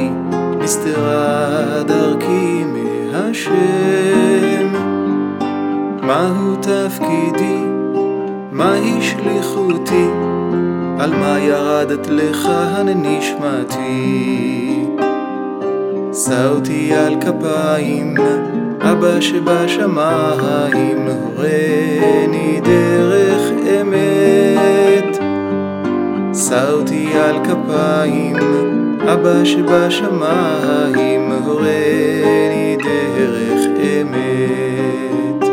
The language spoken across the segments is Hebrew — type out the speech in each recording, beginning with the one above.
כי נסתרה דרכי מהשם. מהו תפקידי? מהי שליחותי? על מה ירדת לכאן נשמתי? שא אותי על כפיים, אבא שבשמיים, הורני דרך אמת. שא אותי על כפיים, אבא שבשמיים, הורני דרך אמת.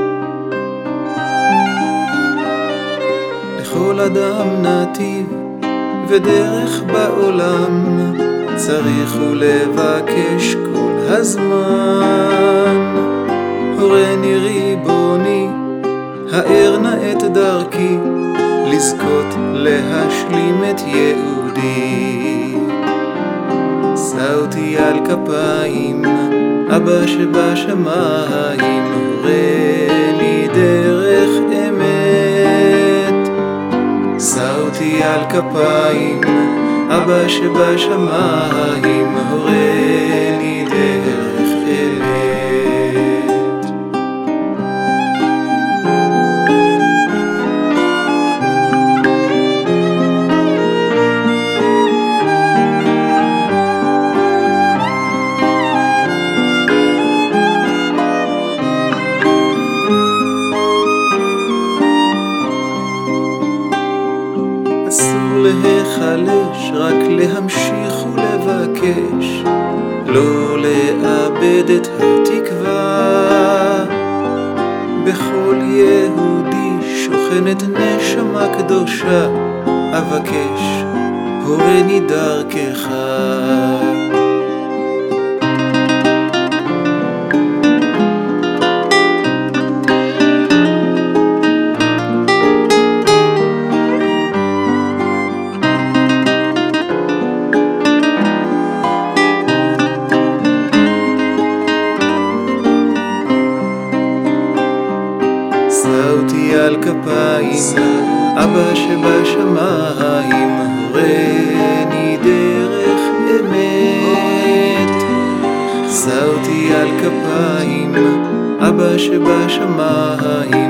לכל אדם נתיב ודרך בעולם, צריך ולבקש כל הזמן. הורני ריבוני, האר נא את דרכי, לזכות להשלים את ייעודי. שא אותי על כפיים, אבא שבשמיים, הורני דרך אמת. שא אותי על כפיים, אבא שבשמיים, הורני דרך אמת. אסור להיחלש, רק להמשיך ולבקש, לא לאבד את התקווה. בכל יהודי שוכנת נשמה קדושה, אבקש הורני דרכך. שא אותי על כפיים, אבא שבשמיים, הורני דרך אמת. שא אותי על כפיים, אבא שבשמיים,